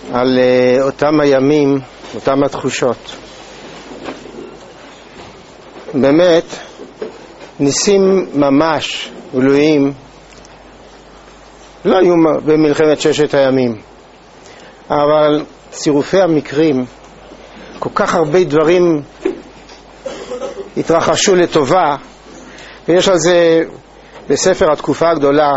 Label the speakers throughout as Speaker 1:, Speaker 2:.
Speaker 1: על אותם הימים, אותם התחושות. באמת, ניסים ממש גלויים לא היו במלחמת ששת הימים, אבל צירופי המקרים, כל כך הרבה דברים התרחשו לטובה, ויש על זה בספר התקופה הגדולה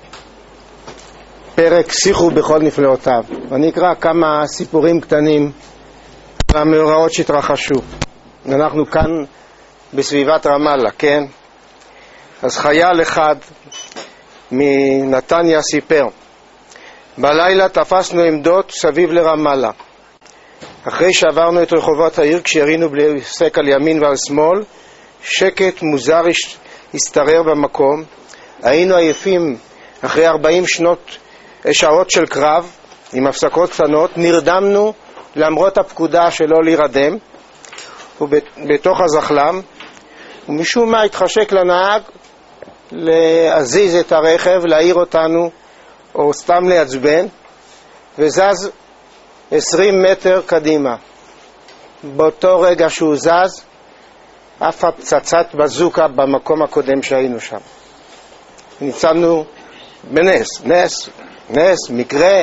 Speaker 1: פרק שיחו בכל נפלאותיו. אני אקרא כמה סיפורים קטנים על המאורעות שהתרחשו. אנחנו כאן בסביבת רמאללה, כן? אז חייל אחד מנתניה סיפר, בלילה תפסנו עמדות סביב לרמאללה. אחרי שעברנו את רחובות העיר, כשירינו בלי הפסק על ימין ועל שמאל, שקט מוזר השתרר במקום. היינו עייפים אחרי 40 שעות של קרב עם הפסקות קטנות. נרדמנו למרות הפקודה שלא להירדם בתוך הזחלם, ומשום מה התחשק לנהג להזיז את הרכב, להעיר אותנו או סתם לעצבן, וזז 20 מטר קדימה. באותו רגע שהוא זז, עפה פצצת בזוקה במקום הקודם שהיינו שם. ניצלנו נס, מקרה.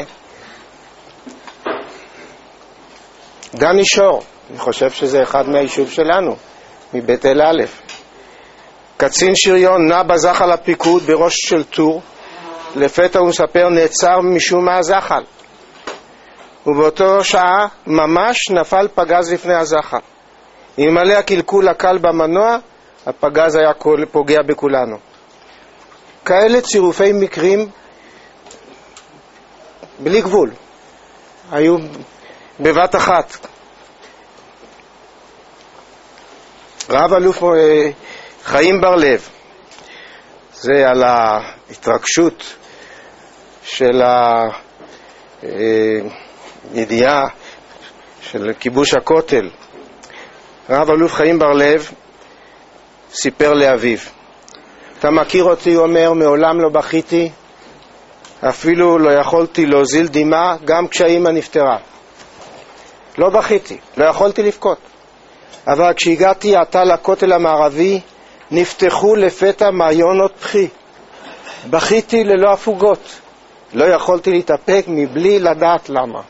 Speaker 1: דני שור, אני חושב שזה אחד מהיישוב שלנו, מבית אל א'. קצין שריון נע בזחל הפיקוד בראש של טור, לפתע הוא מספר נעצר משום מה הזחל, ובאותו שעה ממש נפל פגז לפני הזחל. אלמלא הקלקול הקל במנוע, הפגז היה פוגע בכולנו. כאלה צירופי מקרים בלי גבול היו בבת אחת. רב אלוף חיים בר לב, זה על ההתרגשות של הידיעה של כיבוש הכותל. רב אלוף חיים בר לב סיפר לאביו, אתה מכיר אותי, הוא אומר, מעולם לא בכיתי, אפילו לא יכולתי להוזיל דמעה גם כשהאמא נפטרה. לא בכיתי, לא יכולתי לבכות. אבל כשהגעתי עתה לכותל המערבי, נפתחו לפתע מעיינות בכי. בכיתי ללא הפוגות. לא יכולתי להתאפק מבלי לדעת למה.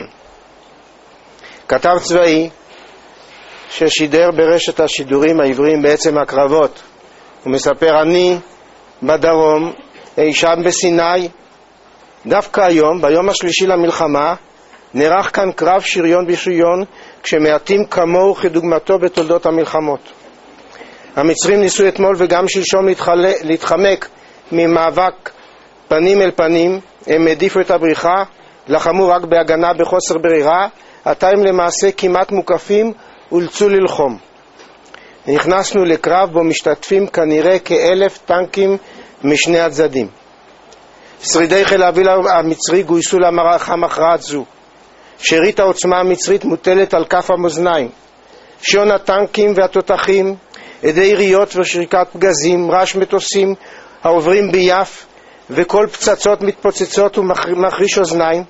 Speaker 1: כתב צבאי ששידר ברשת השידורים העבריים בעצם הקרבות. הוא מספר, אני בדרום, אי שם בסיני, דווקא היום, ביום השלישי למלחמה, נערך כאן קרב שריון בשריון, כשמעטים כמוהו כדוגמתו בתולדות המלחמות. המצרים ניסו אתמול וגם שלשום להתחמק ממאבק פנים אל פנים, הם העדיפו את הבריחה, לחמו רק בהגנה בחוסר ברירה, עתה הם למעשה כמעט מוקפים אולצו ללחום. נכנסנו לקרב בו משתתפים כנראה כ1,000 טנקים משני הצדדים. שרידי חיל האוויר המצרי גויסו למערכה מכרעת זו. שארית העוצמה המצרית מוטלת על כף המאזניים. שעון הטנקים והתותחים, עדי יריות ושריקת פגזים, רעש מטוסים העוברים ביף, וכל פצצות מתפוצצות ומחריש אוזניים.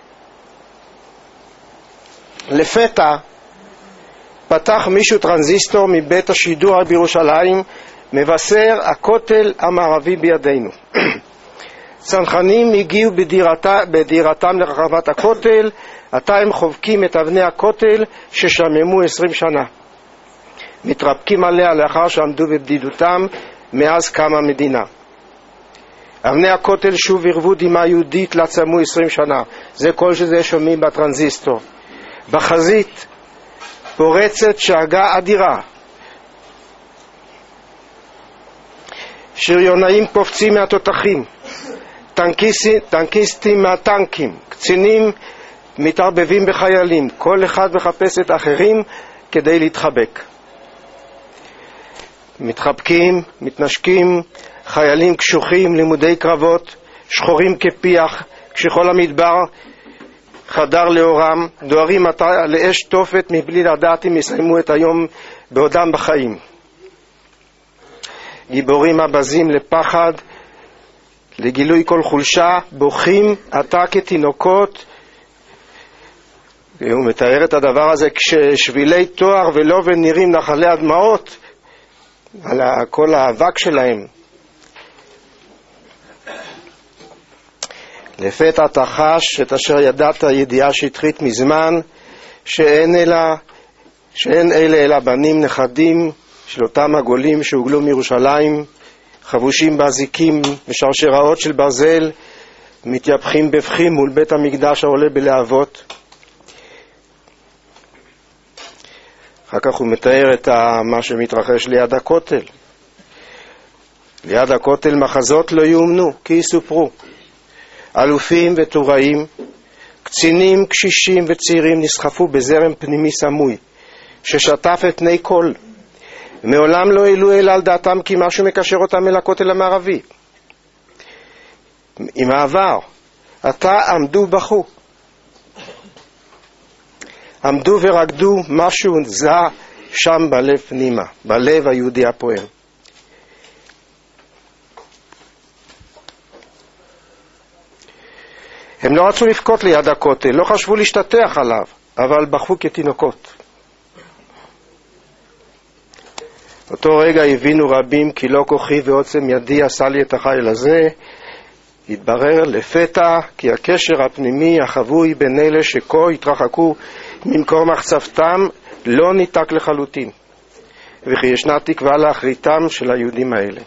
Speaker 1: לפתע פתח מישהו טרנזיסטור מבית השידור בירושלים, מבשר הכותל המערבי בידינו. צנחנים הגיעו בדירתם לרחבת הכותל, עתה הם חובקים את אבני הכותל ששממו 20 שנה. מתרפקים עליה לאחר שעמדו בבדידותם מאז קמה המדינה. אבני הכותל שוב הרבו דמעה יהודית לעצמו 20 שנה. זה כל שזה שומעים בטרנזיסטור. בחזית פורצת שאגה אדירה. שריונאים קופצים מהתותחים, טנקיסטים מהטנקים, קצינים מתערבבים בחיילים, כל אחד מחפש את האחרים כדי להתחבק. מתחבקים, מתנשקים, חיילים קשוחים, לימודי קרבות, שחורים כפיח, כשכל המדבר חדר לאורם, דוהרים לאש תופת מבלי לדעת אם יסיימו את היום בעודם בחיים. גיבורים הבזים לפחד, לגילוי כל חולשה, בוכים עתה כתינוקות והוא מתאר את הדבר הזה כששבילי תואר ולובן נראים נחלי הדמעות על כל האבק שלהם. לפתע תחש את אשר ידעת ידיעה שטחית מזמן, שאין אלה אלא בנים נכדים של אותם הגולים שהוגלו מירושלים, חבושים באזיקים ושרשראות של ברזל, מתייפחים בבכים מול בית המקדש העולה בלהבות. אחר כך הוא מתאר את מה שמתרחש ליד הכותל. ליד הכותל מחזות לא יאומנו כי יסופרו. אלופים וטוראים, קצינים, קשישים וצעירים נסחפו בזרם פנימי סמוי ששטף את פני כל. מעולם לא העלו אלא על דעתם כי משהו מקשר אותם אל הכותל המערבי. עם העבר, עתה עמדו בכו. עמדו ורקדו, משהו זה שם בלב פנימה, בלב היהודי הפועם. הם לא רצו לבכות ליד הכותל, לא חשבו להשתטח עליו, אבל בכו כתינוקות. אותו רגע הבינו רבים כי לא כוחי ועוצם ידי עשה לי את החיל הזה. התברר לפתע כי הקשר הפנימי החבוי בין אלה שכה התרחקו ממקום מחצבתם לא ניתק לחלוטין, וכי ישנה תקווה לאחריתם של היהודים האלה.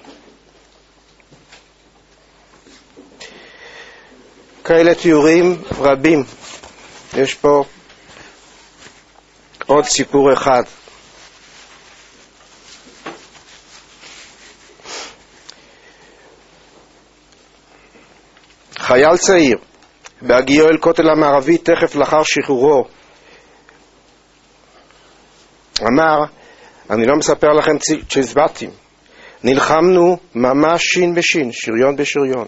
Speaker 1: כאלה תיאורים רבים. יש פה עוד סיפור אחד. חייל צעיר בהגיעו אל כותל המערבי תכף לאחר שחרורו אמר, אני לא מספר לכם צ'זבטים, נלחמנו ממש שין בשין, שריון בשריון,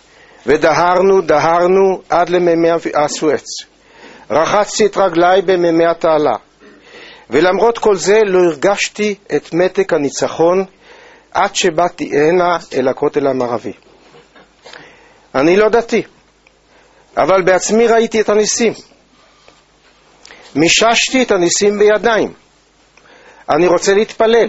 Speaker 1: ודהרנו עד למימי הסואץ. רחצתי את רגליי במימי התעלה, ולמרות כל זה לא הרגשתי את מתק הניצחון עד שבאתי הנה אל הכותל המערבי. אני לא דתי, אבל בעצמי ראיתי את הניסים. מיששתי את הניסים בידיים. אני רוצה להתפלל.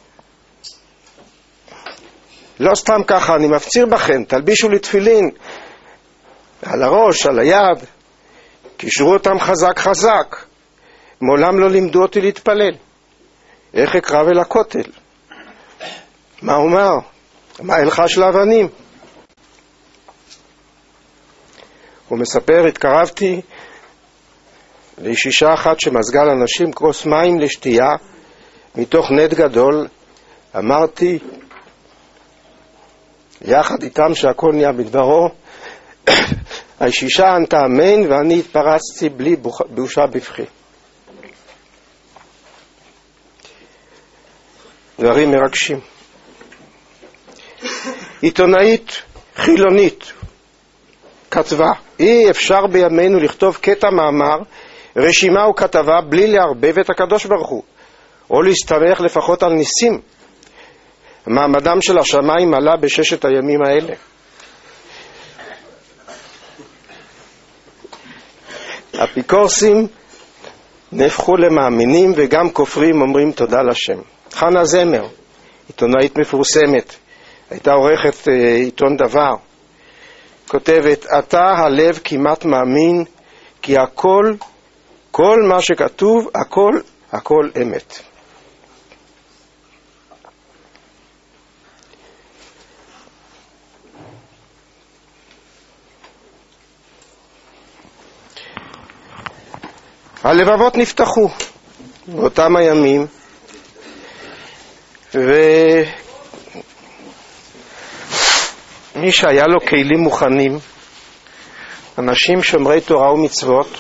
Speaker 1: לא סתם ככה, אני מפציר בכם, תלבישו לי תפילין על הראש, על היד, קישרו אותם חזק חזק. מעולם לא לימדו אותי להתפלל. איך אקרב אל הכותל? מה אומר? מה הלכה של האבנים? הוא מספר, התקרבתי לאישה אחת שמזגה לאנשים כוס מים לשתייה מתוך נט גדול. אמרתי יחד איתם שהכל נהיה בדברו. האישה ענתה אמן, ואני התפרצתי בלי בושה בבכי. דברים מרגשים. עיתונאית חילונית כתבה, אי אפשר בימינו לכתוב קטע מאמר, רשימה או כתבה בלי לערבב את הקדוש ברוך הוא, או להסתמך לפחות על ניסים. מעמדם של השמיים עלה בששת הימים האלה. אפיקורסים נהפכו למאמינים, וגם כופרים אומרים תודה לשם. חנה זמר, עיתונאית מפורסמת, הייתה עורכת עיתון דבר, כותבת, אתה הלב כמעט מאמין כי הכל, כל מה שכתוב, הכל אמת. הלבבות נפתחו באותם הימים, ומי שהיה לו כלים מוכנים, אנשים שומרי תורה ומצוות,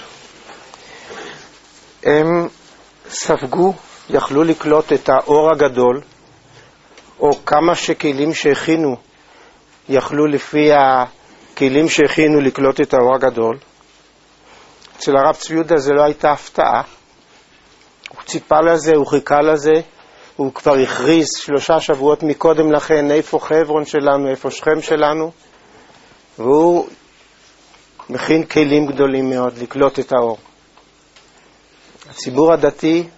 Speaker 1: הם ספגו, יכלו לקלוט את האור הגדול, או כמה שכלים שהכינו יכלו לפי הכלים שהכינו לקלוט את האור הגדול. אצל הרב צבי יהודה זה לא הייתה הפתעה. הוא ציפה לזה, הוא חיכה לזה, הוא כבר הכריז 3 שבועות מקודם לכן איפה חברון שלנו, איפה שכם שלנו, והוא מכין כלים גדולים מאוד לקלוט את האור. הציבור הדתי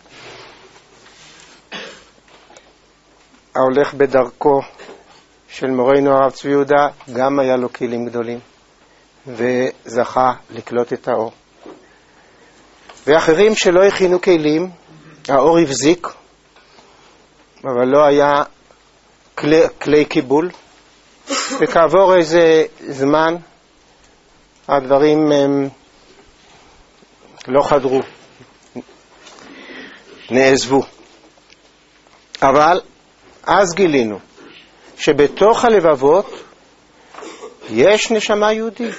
Speaker 1: ההולך בדרכו של מורנו הרב צבי יהודה גם היה לו כלים גדולים וזכה לקלוט את האור. ואחרים שלא הכינו כלים, האור הבזיק, אבל לא היה כלי קיבול, וכעבור איזה זמן הדברים לא חדרו, נעזבו. אבל אז גילינו שבתוך הלבבות יש נשמה יהודית.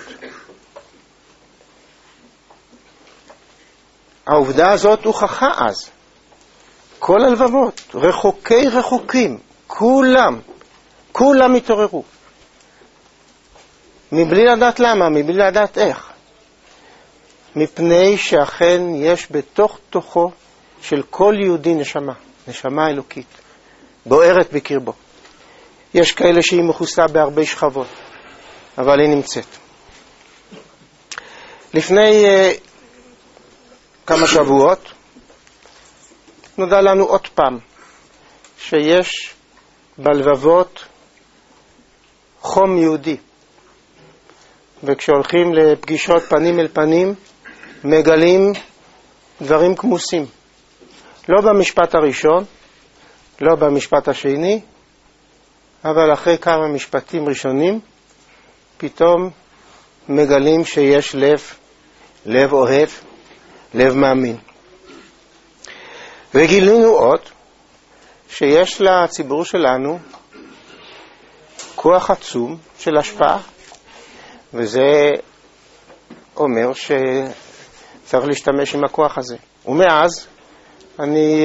Speaker 1: העובדה הזאת הוכחה אז. כל הלבבות, רחוקים, כולם התעוררו. מבלי לדעת למה, מבלי לדעת איך. מפני שאכן יש בתוך תוכו של כל יהודי נשמה אלוקית, בוערת בקרבו. יש כאלה שהיא מכוסה בהרבה שכבות, אבל היא נמצאת. לפני כמה שבועות נודע לנו עוד פעם שיש בלבבות חום יהודי, וכשהולכים לפגישות פנים אל פנים מגלים דברים כמוסים, לא במשפט הראשון, לא במשפט השני, אבל אחרי כמה משפטים ראשונים פתאום מגלים שיש לב אוהב, לב מאמין. וגילינו עוד שיש לציבור שלנו כוח עצום של השפעה, וזה אומר שצריך להשתמש עם הכוח הזה. ומאז אני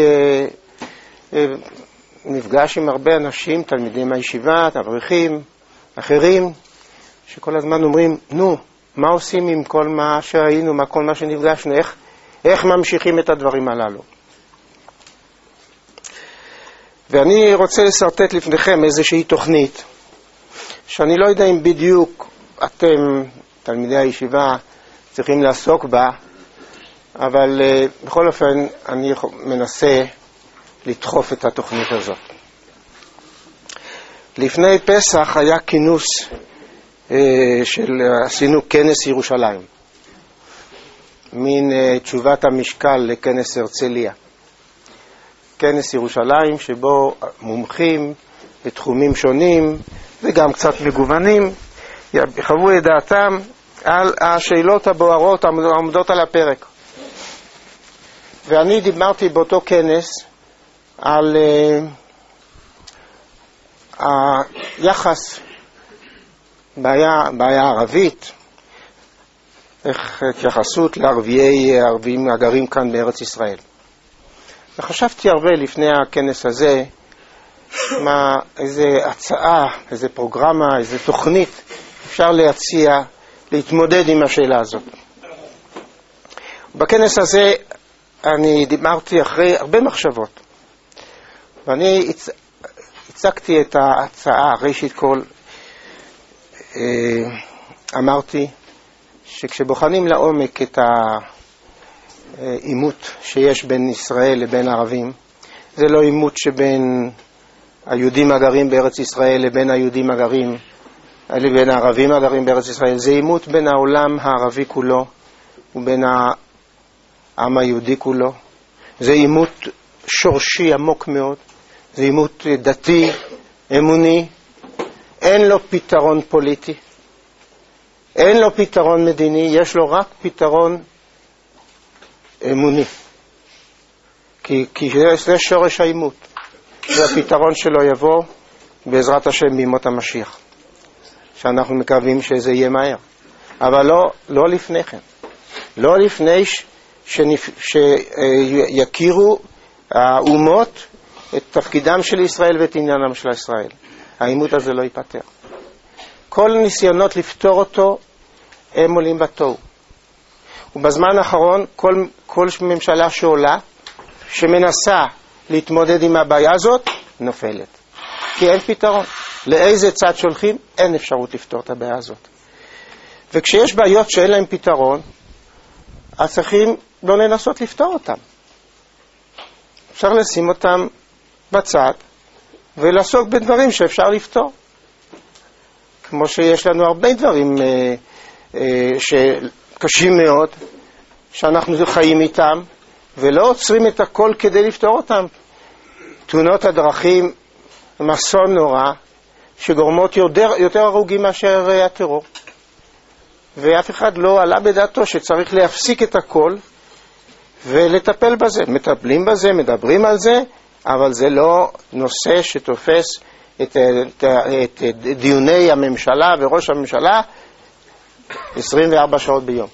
Speaker 1: נפגש עם הרבה אנשים, תלמידים מהישיבה, אברכים, אחרים, שכל הזמן אומרים, מה עושים עם כל מה שהיינו, כל מה שנפגשנו, איך ממשיכים את הדברים הללו. ואני רוצה לסרטט לפניכם איזושהי תוכנית, שאני לא יודע אם בדיוק אתם, תלמידי הישיבה, צריכים לעסוק בה, אבל בכל אופן אני מנסה לדחוף את התוכנית הזאת. לפני פסח היה כינוס עשינו כנס ירושלים, מין תשובת המשקל לכנס הרצליה. כנס ירושלים שבו מומחים בתחומים שונים וגם קצת מגוונים יחוו את דעתם על השאלות הבוערות העומדות על הפרק. ואני דיברתי באותו כנס על היחס, בעיה ערבית, איך התייחסות לערבים הגרים כאן בארץ ישראל. וחשבתי הרבה לפני הכנס הזה, איזה הצעה, איזה פרוגרמה, איזה תוכנית אפשר להציע להתמודד עם השאלה הזאת. בכנס הזה אני דיברתי אחרי הרבה מחשבות, ואני הצגתי את ההצעה. ראשית כל אמרתי שכשבוחנים לעומק את העימות שיש בין ישראל לבין הערבים, זה לא עימות שבין היהודים הגרים בארץ ישראל לבין היהודים הגרים, לבין הערבים הגרים בארץ ישראל. זה עימות בין העולם הערבי כולו ובין העם היהודי כולו. זה עימות שורשי עמוק מאוד, זה עימות דתי, אמוני. אין לו פתרון פוליטי, אין לו פתרון מדיני, יש לו רק פתרון אמוני. כי זה שורש העימות, והפתרון שלו יבוא בעזרת השם בימות המשיח, שאנחנו מקווים שזה יהיה מהר. אבל לא לפני כן, לא לפני שיכירו האומות את תפקידם של ישראל ואת עניינם של ישראל. העימות הזה לא ייפתר. כל ניסיונות לפתור אותו הם עולים בתוהו. ובזמן האחרון כל ממשלה שעולה, שמנסה להתמודד עם הבעיה הזאת, נופלת. כי אין פתרון. לאיזה צד שולחים, אין אפשרות לפתור את הבעיה הזאת. וכשיש בעיות שאין להם פתרון, אז צריכים לא לנסות לפתור אותם. אפשר לשים אותם בצד ולעסוק בדברים שאפשר לפתור. כמו שיש לנו הרבה דברים שקשים מאוד, שאנחנו חיים איתם, ולא עוצרים את הכל כדי לפתור אותם. תאונות הדרכים הם אסון נורא, שגורמות יותר הרוגים מאשר הטרור. ואף אחד לא עלה בדעתו שצריך להפסיק את הכל ולטפל בזה. מטפלים בזה, מדברים על זה, אבל זה לא נושא שתופס את דיוני הממשלה וראש הממשלה 24 שעות ביום.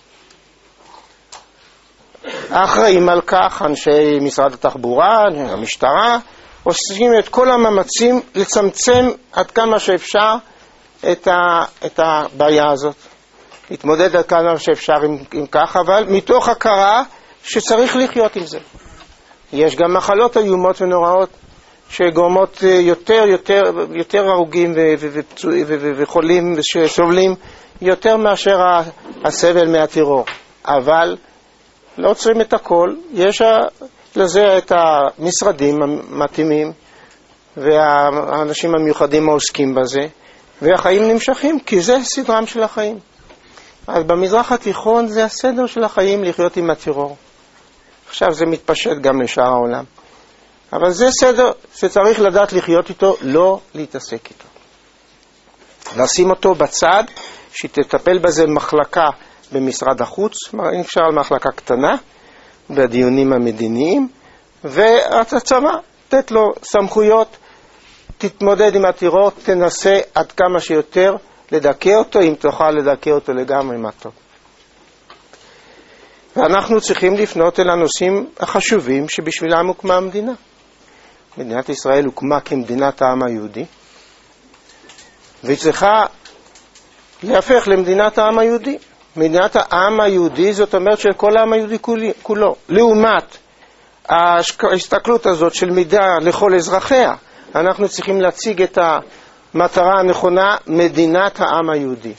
Speaker 1: האחראים על כך, אנשי משרד התחבורה, המשטרה, עושים את כל המאמצים לצמצם עד כמה שאפשר את הבעיה הזאת. להתמודד עד כמה שאפשר עם כך, אבל מתוך הכרה שצריך לחיות עם זה. יש גם מחלות איומות ונוראות שגורמות יותר הרוגים וחולים שסובלים יותר מאשר הסבל מהטרור. אבל לא עוצרים את הכל, יש לזה את המשרדים המתאימים והאנשים המיוחדים העוסקים בזה, והחיים נמשכים, כי זה סדרם של החיים. אז במזרח התיכון זה הסדר של החיים, לחיות עם הטרור. עכשיו זה מתפשט גם לשאר העולם. אבל זה סדר שצריך לדעת לחיות איתו, לא להתעסק איתו. לשים אותו בצד, שתטפל בזה מחלקה במשרד החוץ, אפשר על מחלקה קטנה, בדיונים המדיניים, והצבא, תת לו סמכויות, תתמודד עם הטרור, תנסה עד כמה שיותר לדכא אותו, אם תוכל לדכא אותו לגמרי, מה טוב. ואנחנו צריכים לפנות אל הנושאים החשובים שבשבילם הוקמה המדינה. מדינת ישראל הוקמה כמדינת העם היהודי, והיא צריכה להפך למדינת העם היהודי. מדינת העם היהודי זאת אומרת של כל העם היהודי כולו. לעומת ההסתכלות הזאת של מדינה לכל אזרחיה, אנחנו צריכים להציג את המטרה הנכונה, מדינת העם היהודי.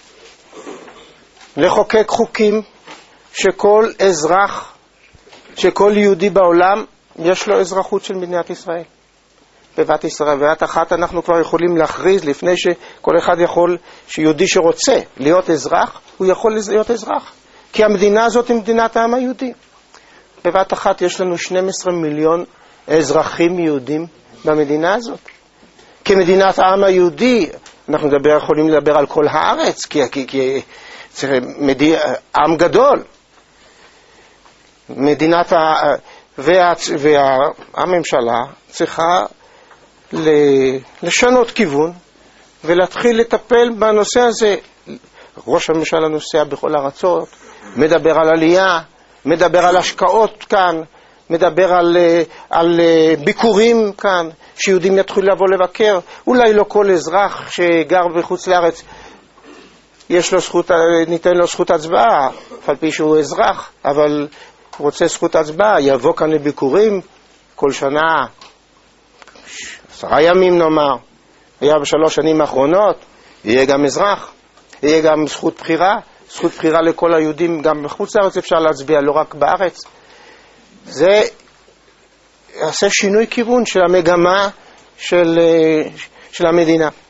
Speaker 1: לחוקק חוקים שכל אזרח, שכל יהודי בעולם יש לו אזרחות של מדינת ישראל. בבת ישראל, בבת אחת אנחנו כבר יכולים להכריז לפני שכל אחד יכול, שיהודי שרוצה להיות אזרח, הוא יכול להיות אזרח. כי המדינה הזאת היא מדינת העם היהודי. בבת אחת יש לנו 12 מיליון אזרחים יהודים במדינה הזאת. כמדינת העם היהודי, אנחנו יכולים לדבר על כל הארץ, כי זה עם גדול. והממשלה צריכה לשנות כיוון ולהתחיל לטפל בנושא הזה. ראש הממשלה נוסע בכל ארצות, מדבר על עלייה, מדבר על השקעות כאן, מדבר על ביקורים כאן, שיהודים יתחילו לבוא לבקר. אולי לא כל אזרח שגר בחוץ לארץ יש לו זכות, ניתן לו זכות הצבעה, על פי שהוא אזרח, אבל רוצה זכות הצבעה, יבוא כאן לביקורים כל שנה, 10 ימים נאמר, היה ב3 שנים האחרונות, יהיה גם אזרח, יהיה גם זכות בחירה, זכות בחירה לכל היהודים, גם בחוץ לארץ אפשר להצביע, לא רק בארץ. זה יעשה שינוי כיוון של המגמה של המדינה.